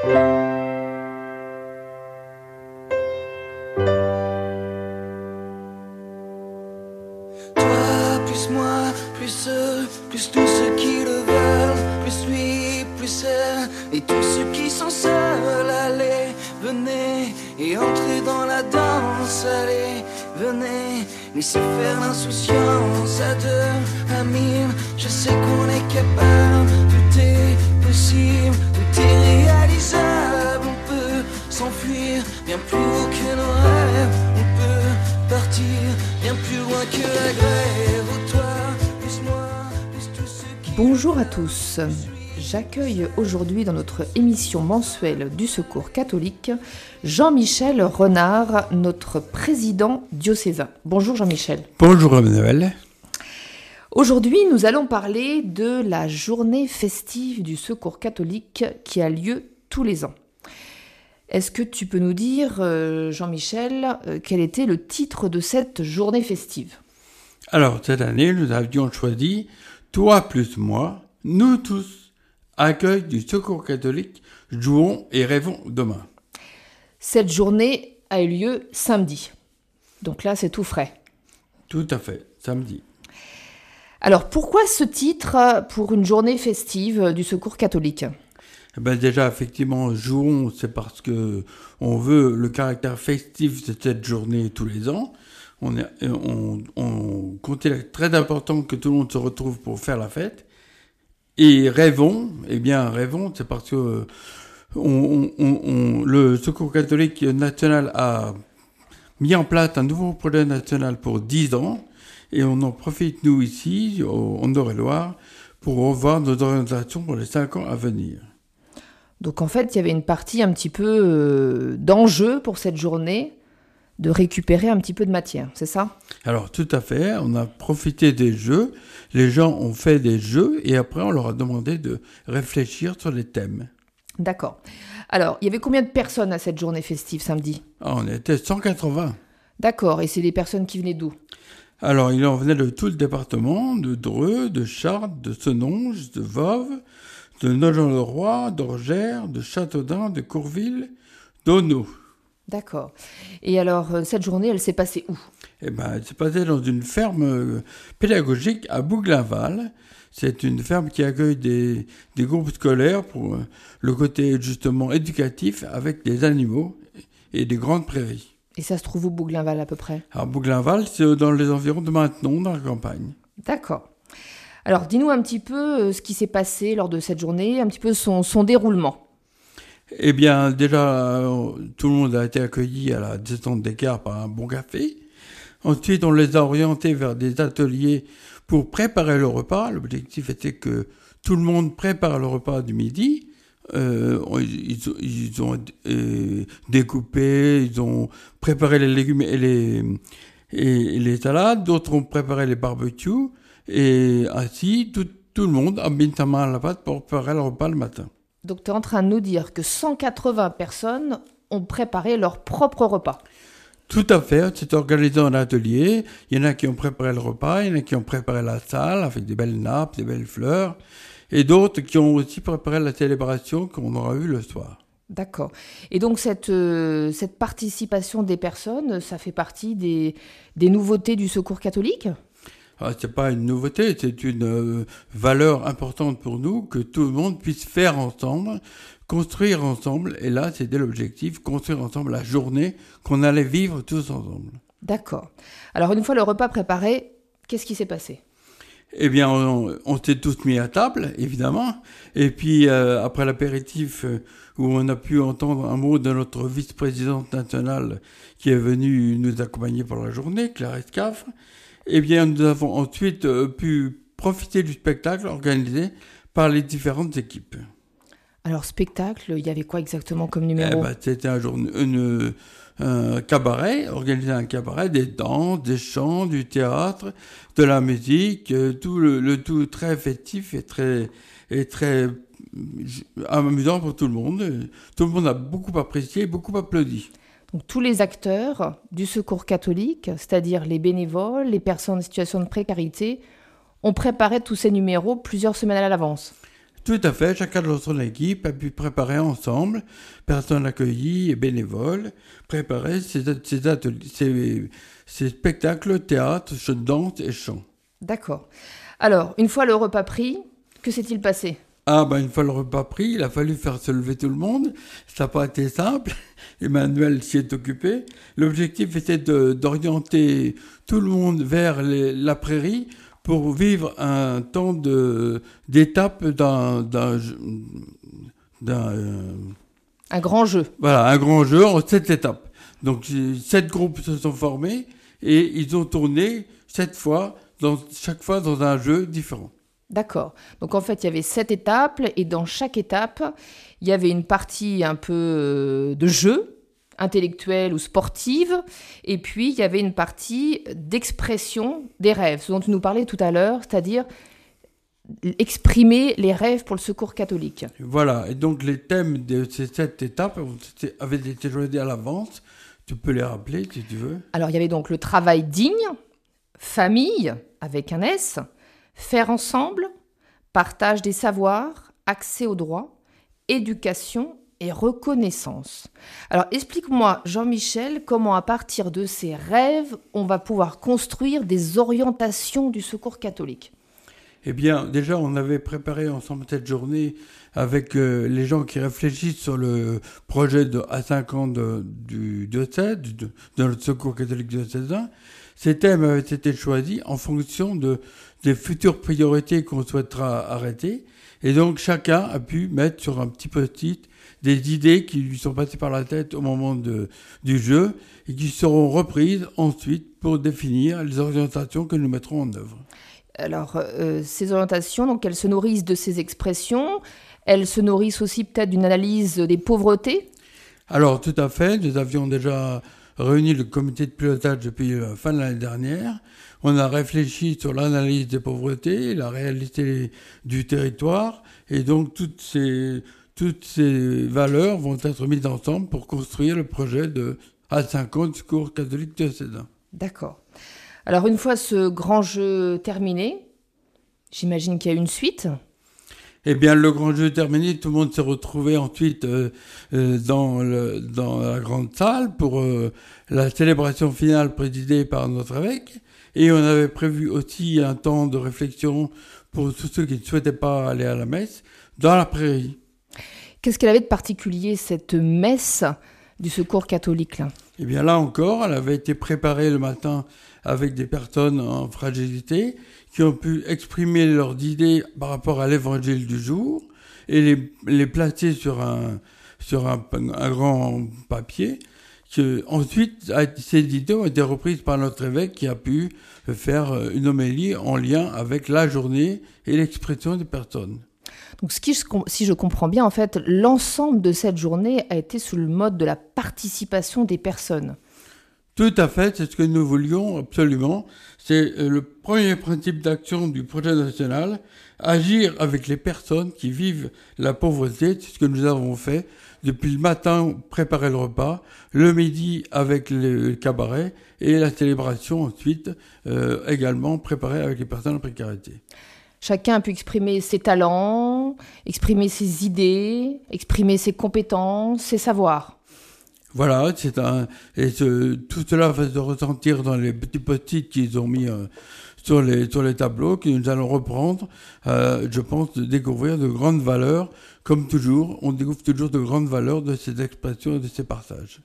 Toi, plus moi, plus eux, plus tous ceux qui le veulent, plus lui, plus elle, et tous ceux qui sont seuls, allez, venez, et entrez dans la danse, allez, venez, laissez faire l'insouciance à deux, à mille, je sais qu'on est capable, tout est possible, tout est réalisable, on peut s'enfuir bien plus haut que nos rêves, on peut partir bien plus loin que la grève, oh toi, plus moi, plus tous ceux qui... Bonjour à tous, j'accueille aujourd'hui dans notre émission mensuelle du Secours catholique Jean-Michel Renard, notre président diocésain. Bonjour Jean-Michel. Bonjour Emmanuel. Aujourd'hui, nous allons parler de la journée festive du Secours catholique qui a lieu tous les ans. Est-ce que tu peux nous dire, Jean-Michel, quel était le titre de cette journée festive ? Alors, cette année, nous avions choisi « Toi plus moi, nous tous, accueil du Secours catholique, jouons et rêvons demain ». Cette journée a eu lieu samedi. Donc là, c'est tout frais. Tout à fait, samedi. Alors, pourquoi ce titre pour une journée festive du Secours catholique ? Déjà, effectivement, jouons, c'est parce que on veut le caractère festif de cette journée tous les ans. On considère très important que tout le monde se retrouve pour faire la fête. Et rêvons, c'est parce que le Secours catholique national a mis en place un nouveau projet national pour 10 ans. Et on en profite, nous, ici, en Eure-et-Loir, pour revoir nos orientations pour les 5 ans à venir. Donc en fait, il y avait une partie un petit peu d'enjeu pour cette journée, de récupérer un petit peu de matière, c'est ça ? Alors tout à fait, on a profité des jeux, les gens ont fait des jeux et après on leur a demandé de réfléchir sur les thèmes. D'accord. Alors, il y avait combien de personnes à cette journée festive samedi ? On était 180. D'accord, et c'est des personnes qui venaient d'où ? Alors il en venait de tout le département, de Dreux, de Chartres, de Senonges, de Voves, de Nogent-le-Roi, d'Orgères, de Châteaudun, de Courville, d'Auneau. D'accord. Et alors, cette journée, elle s'est passée où ? Elle s'est passée dans une ferme pédagogique à Bouglin-Val. C'est une ferme qui accueille des groupes scolaires pour le côté justement éducatif avec des animaux et des grandes prairies. Et ça se trouve où, Bouglin-Val, à peu près ? Alors, Bouglin-Val, c'est dans les environs de Maintenon, dans la campagne. D'accord. Alors, dis-nous un petit peu ce qui s'est passé lors de cette journée, un petit peu son déroulement. Eh bien, déjà, tout le monde a été accueilli à la descente des gares par un bon café. Ensuite, on les a orientés vers des ateliers pour préparer le repas. L'objectif était que tout le monde prépare le repas du midi. Ils ont découpé, ils ont préparé les légumes et les salades. D'autres ont préparé les barbecues. Et ainsi, tout le monde a mis sa main à la pâte pour préparer le repas le matin. Donc, tu es en train de nous dire que 180 personnes ont préparé leur propre repas. Tout à fait, c'est organisé en atelier. Il y en a qui ont préparé le repas, il y en a qui ont préparé la salle avec des belles nappes, des belles fleurs, et d'autres qui ont aussi préparé la célébration qu'on aura eue le soir. D'accord. Et donc, cette participation des personnes, ça fait partie des nouveautés du Secours catholique ? C'est pas une nouveauté, c'est une valeur importante pour nous que tout le monde puisse faire ensemble, construire ensemble. Et là, c'était l'objectif, construire ensemble la journée qu'on allait vivre tous ensemble. D'accord. Alors, une fois le repas préparé, qu'est-ce qui s'est passé ? Eh bien, on s'est tous mis à table, évidemment. Et puis, après l'apéritif, où on a pu entendre un mot de notre vice-présidente nationale qui est venue nous accompagner pour la journée, Clarisse Caffre, eh bien, nous avons ensuite pu profiter du spectacle organisé par les différentes équipes. Alors, spectacle, il y avait quoi exactement comme numéro ? C'était un cabaret, organiser un cabaret, des danses, des chants, du théâtre, de la musique, tout le tout très festif et très amusant pour tout le monde. Tout le monde a beaucoup apprécié, beaucoup applaudi. Donc, tous les acteurs du Secours catholique, c'est-à-dire les bénévoles, les personnes en situation de précarité, ont préparé tous ces numéros plusieurs semaines à l'avance. Tout à fait, chacun dans son équipe a pu préparer ensemble, personnes accueillies et bénévoles, préparer ces spectacles, théâtre, danse et chant. D'accord. Alors, une fois le repas pris, que s'est-il passé ? Une fois le repas pris, il a fallu faire se lever tout le monde. Ça n'a pas été simple. Emmanuel s'y est occupé. L'objectif était d'orienter tout le monde vers la prairie pour vivre un temps d'étape un grand jeu. Voilà, un grand jeu en 7 étapes. Donc 7 groupes se sont formés et ils ont tourné 7 fois, chaque fois dans un jeu différent. D'accord. Donc en fait, il y avait 7 étapes et dans chaque étape, il y avait une partie un peu de jeu, intellectuelle ou sportive, et puis il y avait une partie d'expression des rêves, ce dont tu nous parlais tout à l'heure, c'est-à-dire exprimer les rêves pour le Secours catholique. Voilà, et donc les thèmes de ces 7 étapes avaient été choisis à l'avance. Tu peux les rappeler si tu veux. Alors il y avait donc le travail digne, famille avec un S, faire ensemble, partage des savoirs, accès aux droits, éducation et reconnaissance. Alors explique-moi, Jean-Michel, comment à partir de ces rêves, on va pouvoir construire des orientations du Secours catholique. Eh bien, déjà, on avait préparé ensemble cette journée avec les gens qui réfléchissent sur le projet de A5 du diocèse, de notre Secours catholique diocésain. Ces thèmes avaient été choisis en fonction des futures priorités qu'on souhaitera arrêter. Et donc, chacun a pu mettre sur un petit post-it des idées qui lui sont passées par la tête au moment du jeu et qui seront reprises ensuite pour définir les orientations que nous mettrons en œuvre. Alors, ces orientations, donc, elles se nourrissent de ces expressions, elles se nourrissent aussi peut-être d'une analyse des pauvretés. Alors, tout à fait. Nous avions déjà réuni le comité de pilotage depuis la fin de l'année dernière. On a réfléchi sur l'analyse des pauvretés, la réalité du territoire, et donc toutes ces valeurs vont être mises ensemble pour construire le projet de A5 du Secours catholique diocésain. D'accord. Alors, une fois ce grand jeu terminé, j'imagine qu'il y a une suite. Eh bien, le grand jeu terminé, tout le monde s'est retrouvé ensuite dans la grande salle pour la célébration finale présidée par notre évêque. Et on avait prévu aussi un temps de réflexion pour tous ceux qui ne souhaitaient pas aller à la messe dans la prairie. Qu'est-ce qu'elle avait de particulier, cette messe du Secours catholique là ? Eh bien, là encore, elle avait été préparée le matin avec des personnes en fragilité qui ont pu exprimer leurs idées par rapport à l'évangile du jour et les placer sur un grand papier. Ensuite, ces idées ont été reprises par notre évêque qui a pu faire une homélie en lien avec la journée et l'expression des personnes. Donc, si je comprends bien, en fait, l'ensemble de cette journée a été sous le mode de la participation des personnes. Tout à fait, c'est ce que nous voulions absolument. C'est le premier principe d'action du projet national, agir avec les personnes qui vivent la pauvreté. C'est ce que nous avons fait depuis le matin, préparer le repas, le midi avec le cabaret et la célébration ensuite également préparée avec les personnes en précarité. Chacun a pu exprimer ses talents, exprimer ses idées, exprimer ses compétences, ses savoirs. Voilà, tout cela va se ressentir dans les petits post-it qu'ils ont mis sur les tableaux que nous allons reprendre. Je pense découvrir de grandes valeurs, comme toujours. On découvre toujours de grandes valeurs de ces expressions et de ces partages.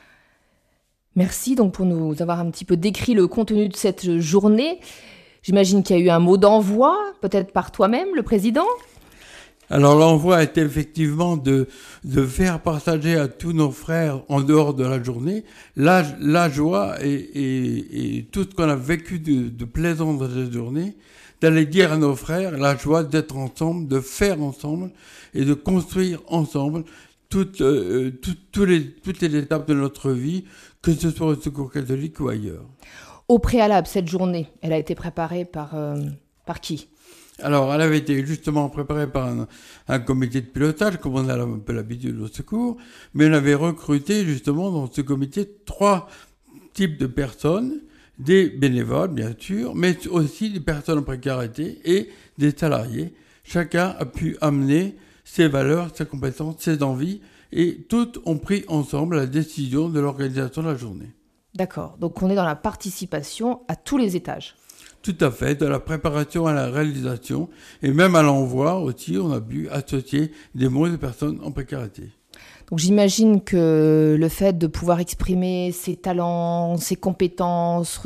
Merci donc pour nous avoir un petit peu décrit le contenu de cette journée. J'imagine qu'il y a eu un mot d'envoi, peut-être par toi-même, le président ? Alors l'envoi était effectivement de faire partager à tous nos frères en dehors de la journée la joie et tout ce qu'on a vécu de plaisant dans cette journée, d'aller dire à nos frères la joie d'être ensemble, de faire ensemble et de construire ensemble toutes les étapes de notre vie, que ce soit au Secours catholique ou ailleurs. Au préalable, cette journée, elle a été préparée par qui ? Alors, elle avait été justement préparée par un comité de pilotage, comme on a un peu l'habitude au secours, mais on avait recruté justement dans ce comité 3 types de personnes, des bénévoles bien sûr, mais aussi des personnes en précarité et des salariés. chacun a pu amener ses valeurs, ses compétences, ses envies, et toutes ont pris ensemble la décision de l'organisation de la journée. D'accord, donc on est dans la participation à tous les étages. Tout à fait, de la préparation à la réalisation, et même à l'envoi aussi, on a pu associer des mots de personnes en précarité. Donc j'imagine que le fait de pouvoir exprimer ses talents, ses compétences,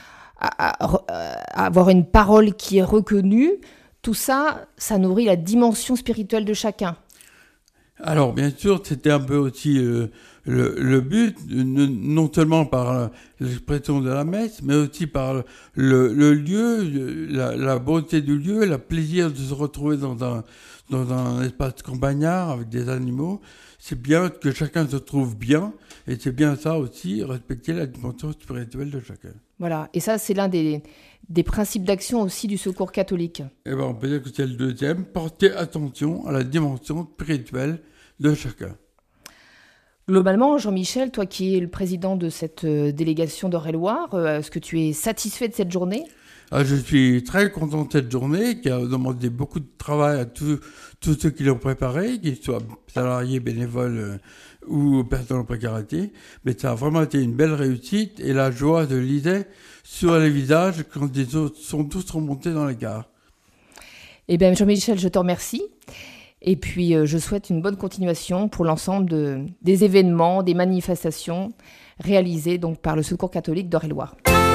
avoir une parole qui est reconnue, tout ça, ça nourrit la dimension spirituelle de chacun. Alors bien sûr, c'était un peu aussi le but, non seulement par l'expression de la messe, mais aussi par le lieu, la beauté du lieu, le plaisir de se retrouver dans un espace campagnard avec des animaux. C'est bien que chacun se trouve bien, et c'est bien ça aussi, respecter la dimension spirituelle de chacun. Voilà, et ça c'est l'un des principes d'action aussi du Secours catholique. Et ben on peut dire que c'est le deuxième, porter attention à la dimension spirituelle de chacun. Globalement, Jean-Michel, toi qui es le président de cette délégation d'Eure-et-Loir, est-ce que tu es satisfait de cette journée ? Je suis très content de cette journée qui a demandé beaucoup de travail à tous ceux qui l'ont préparée, qu'ils soient salariés, bénévoles ou personnes en précarité. Mais ça a vraiment été une belle réussite et la joie se lisait sur les visages quand les autres sont tous remontés dans les gares. Eh bien, Jean-Michel, je te remercie. Et puis, je souhaite une bonne continuation pour l'ensemble des événements, des manifestations réalisées donc, par le Secours catholique d'Eure-et-Loir.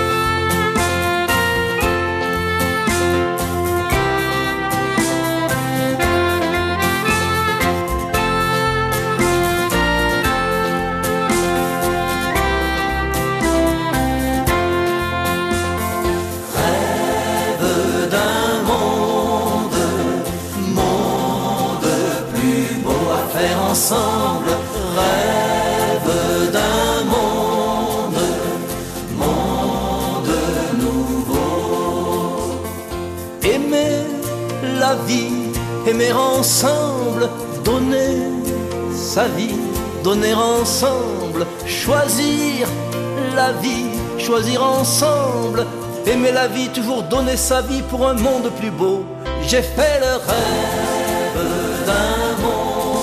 Ensemble, rêve d'un monde nouveau. Aimer la vie, aimer ensemble, donner sa vie, donner ensemble, choisir la vie, choisir ensemble, aimer la vie, toujours donner sa vie pour un monde plus beau. J'ai fait le rêve d'un monde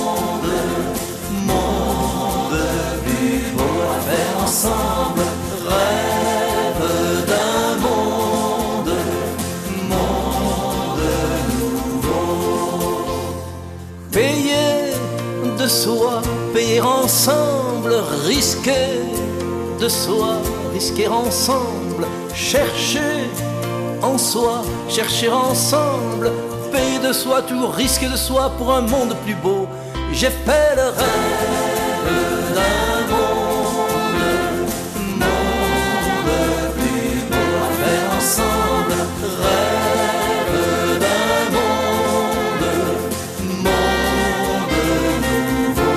ensemble, rêve d'un monde nouveau. Payer de soi, payer ensemble, risquer de soi, risquer ensemble, chercher en soi, chercher ensemble, payer de soi, toujours risquer de soi pour un monde plus beau. J'ai fait le rêve d'un monde ensemble, rêve d'un monde nouveau.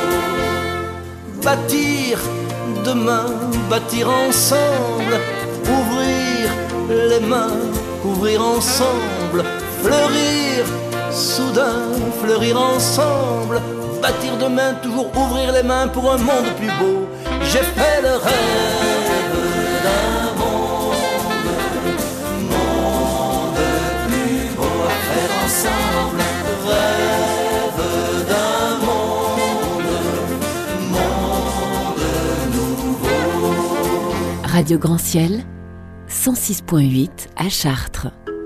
Bâtir demain, bâtir ensemble, ouvrir les mains, ouvrir ensemble, fleurir soudain, fleurir ensemble, bâtir demain, toujours ouvrir les mains pour un monde plus beau. J'ai fait le rêve d'un ensemble, rêve d'un monde nouveau. Radio Grand Ciel, 106.8 à Chartres.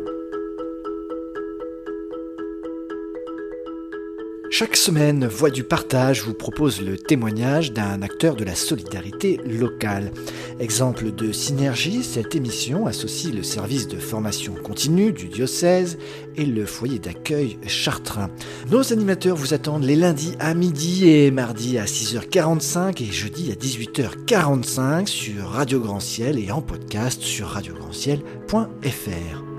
Chaque semaine, Voix du Partage vous propose le témoignage d'un acteur de la solidarité locale. Exemple de synergie, cette émission associe le service de formation continue du diocèse et le foyer d'accueil chartrain. Nos animateurs vous attendent les lundis à midi et mardi à 6h45 et jeudi à 18h45 sur Radio Grand Ciel et en podcast sur radiograndciel.fr.